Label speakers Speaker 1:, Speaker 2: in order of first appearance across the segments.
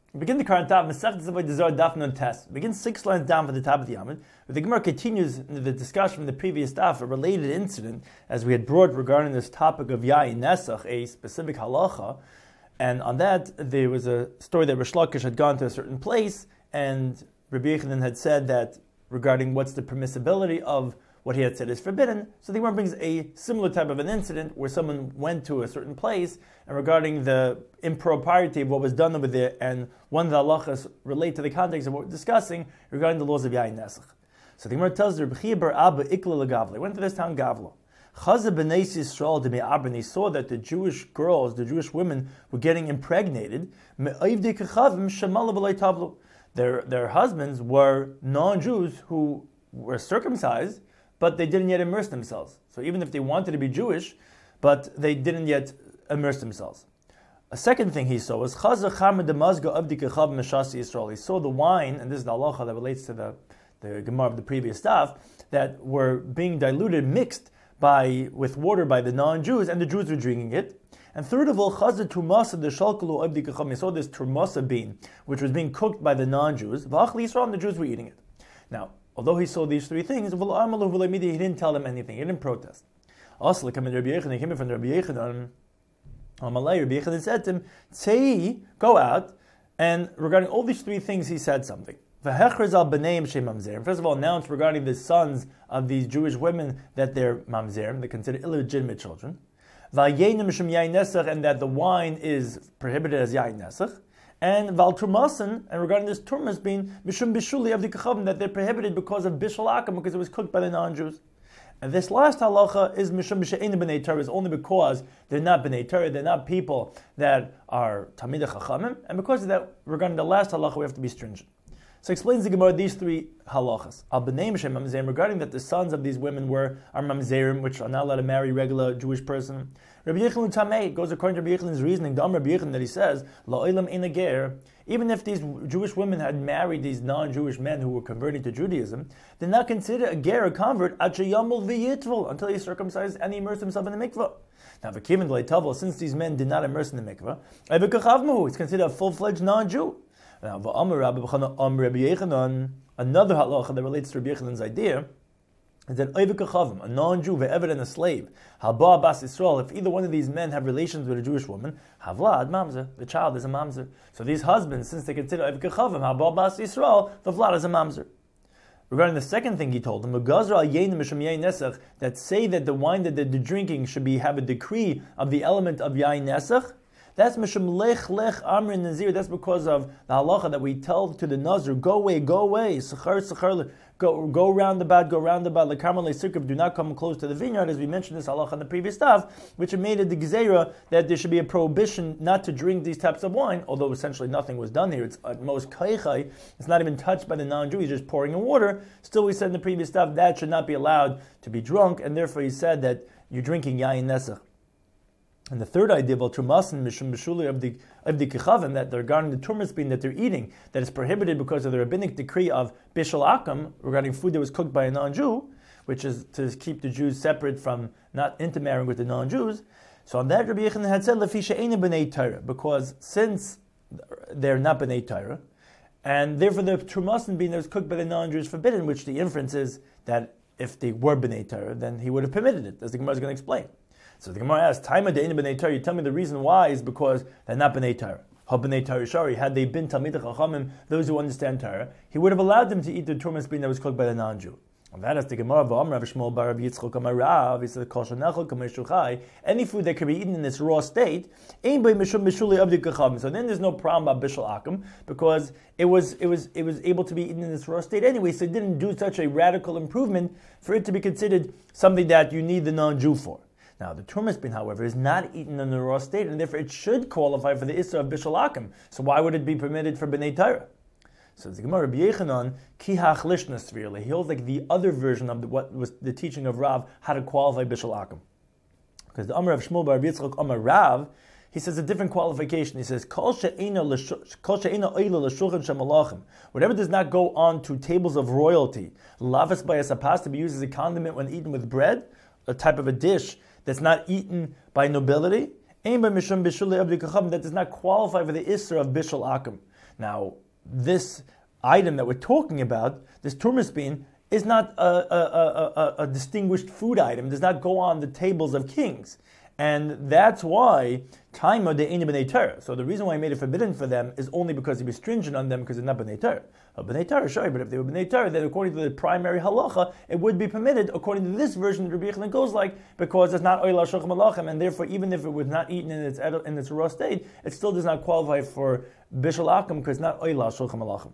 Speaker 1: We begin the current daf, Masechet Zevod Dezor Daf Nun Tes. Begin 6 lines down for the top of the Amud. But the Gemara continues the discussion from the previous daf, a related incident, as we had brought regarding this topic of Yain Nesach, a specific halacha. And on that, there was a story that Rish Lakish had gone to a certain place, and Rabbi Yechanan had said that regarding what's the permissibility of what he had said is forbidden. So the Gemara brings a similar type of an incident where someone went to a certain place, and regarding the impropriety of what was done over there, and one of the halachas relate to the context of what we're discussing regarding the laws of Yain Nesach. So the Gemara tells Rabbi Chia bar Abba Ikla Legavla. He went to this town Gavla. Chazah b'nei Yisrael de me'abra. He saw that the Jewish girls, the Jewish women, were getting impregnated. Me'ayvdei kechavim shemala v'lei tavlu. Their husbands were non-Jews who were circumcised, but they didn't yet immerse themselves. So even if they wanted to be Jewish, but they didn't yet immerse themselves. A second thing he saw was Chazah Chamad Demazga Avdi Kechav Meshasi Yisrael. He saw the wine, and this is the halacha that relates to the Gemara of the previous stuff, that were being diluted, mixed with water by the non-Jews, and the Jews were drinking it. And third of all, Chazah Turmasa the Shalkalu Avdi Kechav. He saw this Turmasa bean, which was being cooked by the non-Jews. V'achli Yisrael, and the Jews were eating it. Now, although he saw these three things, he didn't tell them anything. He didn't protest. Also, he came from Rabbi Yechanan. Rabbi Yechanan said to him, "Tzei, go out." And regarding all these three things, he said something. First of all, announce regarding the sons of these Jewish women that they're mamzerim, they're considered illegitimate children. And that the wine is prohibited as yain nesach. And val turmasan, and regarding this turmas being mishum bishuli of the kachavim, that they're prohibited because of bishul akam, because it was cooked by the non-Jews. And this last halacha is mishum b'she'ein b'nei Torah, is only because they're not b'nei Torah, they're not people that are tamidei chachamim, and because of that, regarding the last halacha, we have to be stringent. So explains the Gemara these three halachas. Al b'nei mishem mamzerim, regarding that the sons of these women are mamzerim, which are not allowed to marry regular Jewish person. Rabbi Yechanan Tamei goes according to Rabbi Yechanan's reasoning, the Rabbi Yechanan, that he says, La'olam ein ger, even if these Jewish women had married these non-Jewish men who were converting to Judaism, they're not considered a ger, a convert, achayamul v'yitvul, until he circumcised and he immersed himself in the mikvah. Now, v'kivin d'leitavul, since these men did not immerse in the mikvah, ev'kachavmahu, it's considered a full-fledged non-Jew. Now, v'amar Rabbi Yechanan, another halacha that relates to Rabbi Yechanan's idea, is that a non-Jew, ve'eved, and a slave, halba bas Yisrael, if either one of these men have relations with a Jewish woman, havlad mamzer, the child is a mamzer. So these husbands, since they consider eved kechavim, halba bas Yisrael, the vlad is a mamzer. Regarding the second thing he told them, that say that the wine that they're drinking should have a decree of the element of yain nesach. That's mishum lech amrin nazir. That's because of the halacha that we tell to the nazir, go away, sechar, go roundabout. Lekarmel le'sirkav, do not come close to the vineyard, as we mentioned this halacha in the previous stuff, which made it the gezerah that there should be a prohibition not to drink these types of wine. Although essentially nothing was done here. It's at most kaichai. It's not even touched by the non-Jew. He's just pouring in water. Still, we said in the previous stuff that should not be allowed to be drunk, and therefore he said that you're drinking yain nesach. And the third idea about Turmasan Mishum B'Shuli of the Kechavim, that regarding the turmas bean that they're eating, that is prohibited because of the rabbinic decree of Bishul Akam regarding food that was cooked by a non-Jew, which is to keep the Jews separate from not intermarrying with the non-Jews. So on that, Rabbi Yechanan had said Lefi she'eina b'nei Torah, because since they're not b'nei Torah, and therefore the Turmasan bean that was cooked by the non-Jews is forbidden, which the inference is that if they were b'nei Torah, then he would have permitted it, as the Gemara is going to explain. So the Gemara asks, "Taima de'ein b'nei Torah." You tell me the reason why is because they're not b'nei Torah. Ha b'nei Torah shari. Had they been talmidei chachamim, those who understand Torah, he would have allowed them to eat the turmas bean that was cooked by the non-Jew. And that is the Gemara of Rav Shmuel bar Rav Yitzchok Amar Rav. He said, "Kol shenachol kamei shuchai." Any food that can be eaten in this raw state, ein by mishum b'shuli avdi kachavim. So then there's no problem about bishul akum because it was able to be eaten in this raw state anyway. So it didn't do such a radical improvement for it to be considered something that you need the non-Jew for. Now, the turmas bean, however, is not eaten in the raw state, and therefore it should qualify for the Issur of Bishul Akum. So why would it be permitted for B'nai Torah? So the Gemara, Rabbi Yechanan, ki hachlishnas really. He holds like the other version of what was the teaching of Rav, how to qualify Bishul Akum. Because the Amar of Shmuel bar Yitzchok Amar Rav, he says a different qualification. He says, Kol she'eina oila l'shulchan shemalachim. Whatever does not go on to tables of royalty, lavas by a sapas, to be used as a condiment when eaten with bread, a type of a dish that's not eaten by nobility, that does not qualify for the Isser of Bishul Akum. Now, this item that we're talking about, this turmis bean, is not a distinguished food item. It does not go on the tables of kings. And that's why Taima de Eina B'nei Torah. So the reason why he made it forbidden for them is only because he was stringent on them because they're not B'nei Torah. B'nei Torah, sure, but if they were B'nei Torah, then according to the primary halacha, it would be permitted. According to this version, Rabbi Yochanan goes like, because it's not Oila Shulchan Malachim, and therefore even if it was not eaten in its raw state, it still does not qualify for Bishul Akum because it's not Oila Shulchan Malachim.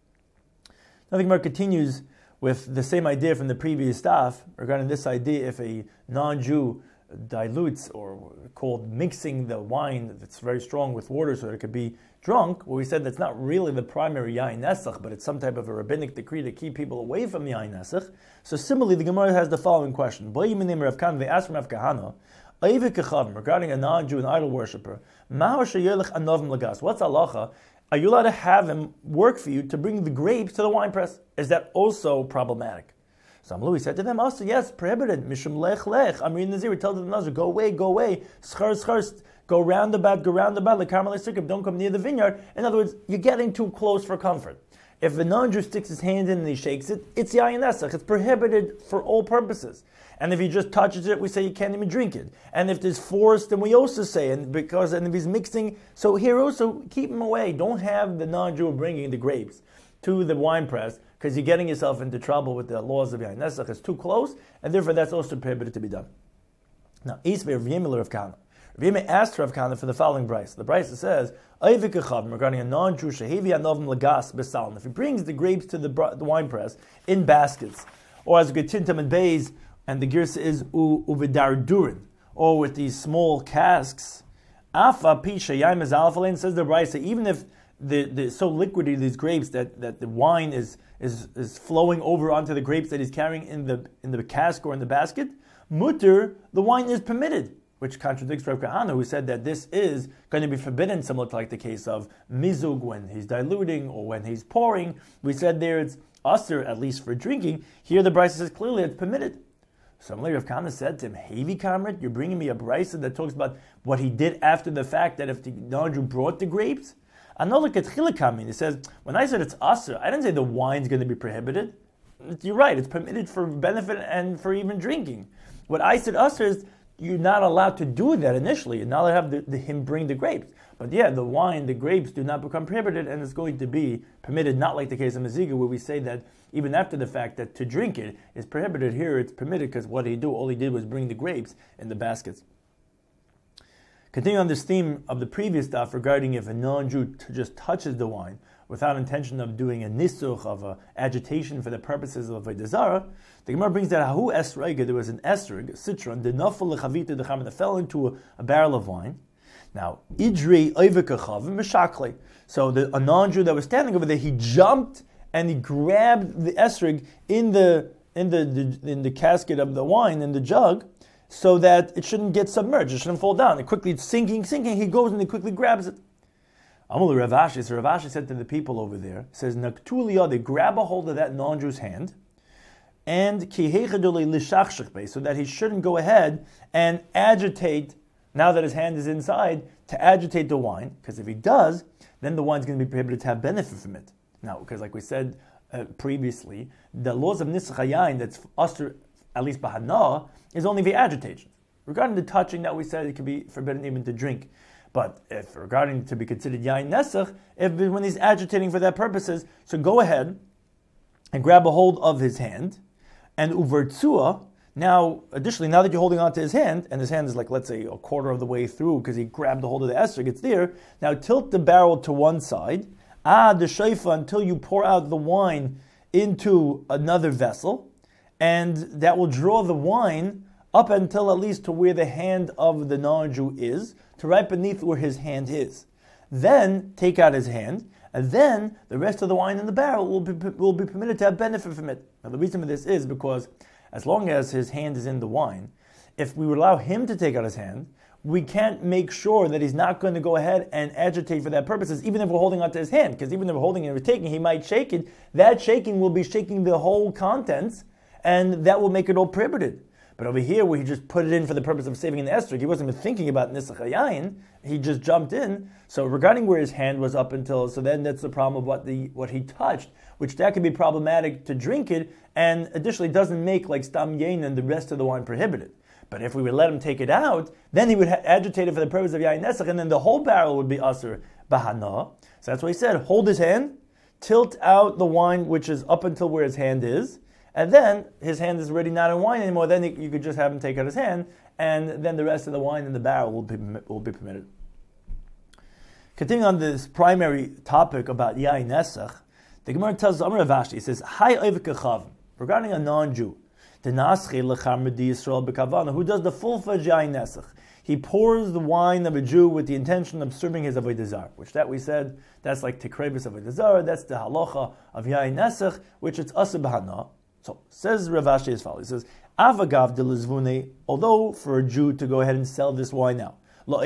Speaker 1: Now the Gemara continues with the same idea from the previous daf regarding this idea if a non-Jew dilutes or called mixing the wine that's very strong with water so that it could be drunk. Well, we said that's not really the primary yain nesach, but it's some type of a rabbinic decree to keep people away from the yain nesach. So similarly, the Gemara has the following question. They asked from Rav Kahana, regarding a non-Jew, an idol worshipper, what's halacha? Are you allowed to have him work for you to bring the grapes to the wine press? Is that also problematic? So Amlu said to them, also, yes, prohibited. Mishum lech lech. Amrin Nazir tells the Nazir, go away, schar, go roundabout, like Carmel Sikkim, don't come near the vineyard. In other words, you're getting too close for comfort. If a non-Jew sticks his hand in and he shakes it, it's yayin nesach. It's prohibited for all purposes. And if he just touches it, we say you can't even drink it. And if there's force, then we also say, and if he's mixing, so here also, keep him away. Don't have the non-Jew bringing the grapes to the wine press, because you're getting yourself into trouble with the laws of Yain Nesach. It's too close, and therefore that's also prohibited to be done. Now, Isvei Rav Yemel Rav Kahana. Rav Yemel asked Rav Kahana for the following brayso. The brayso says, regarding a non-Jew, shehevi anovim lagas besalin. If he brings the grapes to the wine press in baskets, or as Getintam and Bays, and the girsa is uvidar durin, or with these small casks, afa pisha yaim is alphalane, says the brayso, even if the so liquidy these grapes that the wine is flowing over onto the grapes that he's carrying in the cask or in the basket, mutter, the wine is permitted, which contradicts Rav Kahana, who said that this is going to be forbidden, similar to like the case of mizug when he's diluting or when he's pouring. We said there it's usher, at least for drinking. Here the brayso says clearly it's permitted. Similarly, Rav Kahana said to him, Hevi Kamrit, you're bringing me a brayso that talks about what he did after the fact, that if the non-Jew brought the grapes. I know look at Chilikamin. It says, when I said it's asr, I didn't say the wine's going to be prohibited. You're right, it's permitted for benefit and for even drinking. What I said asr is, you're not allowed to do that initially. You're not allowed to have him bring the grapes. But yeah, the wine, the grapes do not become prohibited, and it's going to be permitted, not like the case of Maziga, where we say that even after the fact that to drink it is prohibited. Here it's permitted because what he did, all he did was bring the grapes in the baskets. Continuing on this theme of the previous stuff regarding if a non-Jew just touches the wine without intention of doing a nisuch, of a agitation for the purposes of a desara, the Gemara brings that Hahu Esrega, there was an esrog, a citron, the nafal lechavita decham, that fell into a barrel of wine. Now, idrei oivekachav meshakle. So a non-Jew that was standing over there, he jumped and he grabbed the esrog in the casket of the wine, in the jug, so that it shouldn't get submerged, it shouldn't fall down. It's sinking, he goes and he quickly grabs it. Amul Rav Ashi, so Rav Ashi said to the people over there, says, Naktuliya, they grab a hold of that non-Jew's hand, and so that he shouldn't go ahead and agitate, now that his hand is inside, to agitate the wine, because if he does, then the wine's going to be prohibited to have benefit from it. Now, because like we said previously, the laws of Nisach HaYayin, that's usher, at least Bahana, is only the agitation. Regarding the touching, that we said it can be forbidden even to drink. But if regarding to be considered Yain Nesach, when he's agitating for that purposes, so go ahead and grab a hold of his hand, and uvertzua. Now, additionally, now that you're holding onto his hand, and his hand is like, let's say, a quarter of the way through because he grabbed a hold of the esrog, it's there. Now tilt the barrel to one side, the shayfa, until you pour out the wine into another vessel, and that will draw the wine up until at least to where the hand of the non-Jew is, to right beneath where his hand is. Then take out his hand, and then the rest of the wine in the barrel will be permitted to have benefit from it. Now the reason for this is because as long as his hand is in the wine, if we would allow him to take out his hand, we can't make sure that he's not going to go ahead and agitate for that purposes, even if we're holding onto his hand, because even if we're holding it and we're taking, he might shake it. That shaking will be shaking the whole contents, and that will make it all prohibited. But over here, where he just put it in for the purpose of saving an esrog, he wasn't even thinking about nisach hayayin. He just jumped in. So regarding where his hand was up until, so then that's the problem of what he touched, which that could be problematic to drink it, and additionally doesn't make like stam yain and the rest of the wine prohibited. But if we would let him take it out, then he would agitate it for the purpose of yayin nesach, and then the whole barrel would be asur bahana. So that's what he said. Hold his hand, tilt out the wine which is up until where his hand is, and then his hand is already not in wine anymore. Then you could just have him take out his hand, and then the rest of the wine in the barrel will be permitted. Continuing on this primary topic about yayin nesach, the Gemara tells Amar Rav Ashi, it says, "Hai oivek echav," regarding a non-Jew, who does the full-fledged yayin nesach. He pours the wine of a Jew with the intention of serving his avodah zarah, which that we said, that's like tikrevis avodah zarah, that's the halacha of yayin nesach, which it's asur b'hana. So, says Rav Ashi as follows, he says, Avagav de lezvune, although for a Jew to go ahead and sell this wine now,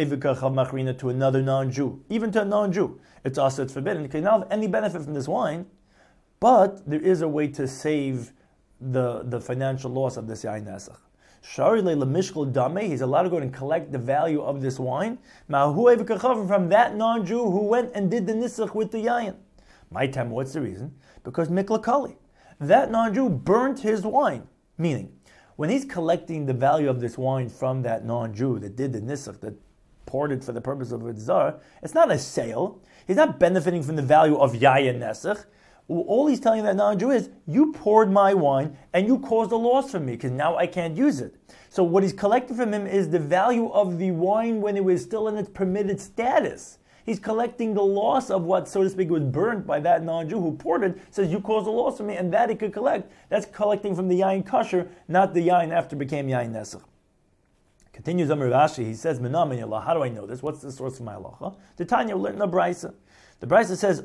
Speaker 1: to another non-Jew, even to a non-Jew, it's also it's forbidden. You can now have any benefit from this wine, but there is a way to save the financial loss of this yayin nesach. Shari le mishkal dame, he's allowed to go and collect the value of this wine, from that non-Jew who went and did the nisach with the yayin. My time, what's the reason? Because mikla kali. That non-Jew burnt his wine. Meaning, when he's collecting the value of this wine from that non-Jew that did the nisach, that poured it for the purpose of avodah zarah, it's not a sale. He's not benefiting from the value of yayin nesach. All he's telling that non-Jew is, you poured my wine and you caused a loss for me because now I can't use it. So what he's collecting from him is the value of the wine when it was still in its permitted status. He's collecting the loss of what, so to speak, was burnt by that non-Jew who poured it, says, you caused a loss for me, and that he could collect. That's collecting from the yayin kosher, not the yayin after it became yayin nesach. Continues Amar Rashi, he says, Menam in how do I know this? What's the source of my halacha? The Tanya learned in the Brisa. The Brisa says,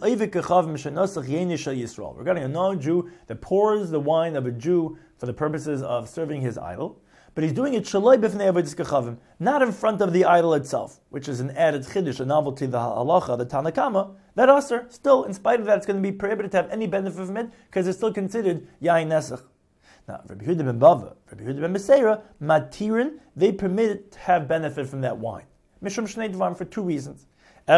Speaker 1: regarding a non-Jew that pours the wine of a Jew for the purposes of serving his idol, but he's doing it shaloi b'fnei avodas kachavim, not in front of the idol itself, which is an added chiddush, a novelty, the halacha, the Tanakama, that asur, still, in spite of that, it's going to be prohibited to have any benefit from it, because it's still considered yayin nesach. Now, Rabbi Yehuda ben Bava, Rabbi Yehuda ben Beseira, matirin, they permit it to have benefit from that wine. Mishum shnei dvarim, for two reasons. One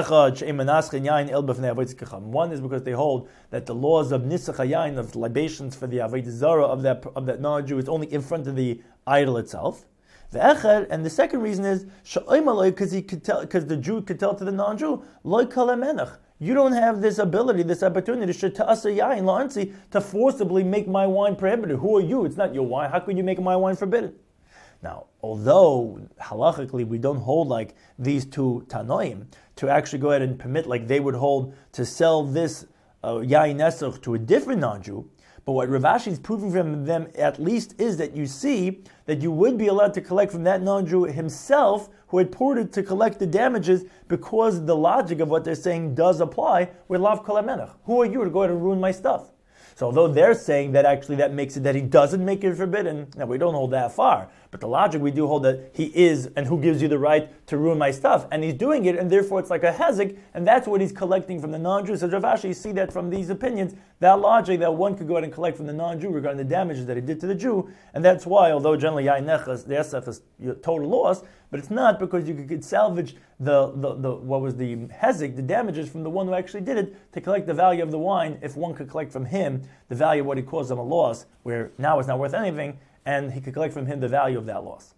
Speaker 1: is because they hold that the laws of nisach hayayin, of libations for the avodah zarah of that non-Jew, is only in front of the idol itself. And the second reason is because the Jew could tell to the non-Jew, you don't have this ability, this opportunity to forcibly make my wine prohibited. Who are you? It's not your wine. How could you make my wine forbidden? Now, although halachically we don't hold like these two tanoim to actually go ahead and permit, like they would hold to sell this yayin nesach to a different non-Jew, but what Rav Ashi is proving from them at least is that you see that you would be allowed to collect from that non-Jew himself who had poured it to collect the damages, because the logic of what they're saying does apply with lav kol hamenach. Who are you to go ahead and ruin my stuff? So although they're saying that actually that makes it that he doesn't make it forbidden, now we don't hold that far. But the logic we do hold that he is, and who gives you the right to ruin my stuff? And he's doing it, and therefore it's like a hezek, and that's what he's collecting from the non-Jew. So Rav Ashi, you see that from these opinions, that logic that one could go ahead and collect from the non-Jew regarding the damages that he did to the Jew, and that's why, although generally yayin nechas, the esach is total loss, but it's not, because you could salvage the what was the hezek, the damages from the one who actually did it, to collect the value of the wine, if one could collect from him the value of what he caused them a loss, where now it's not worth anything, and he could collect from him the value of that loss.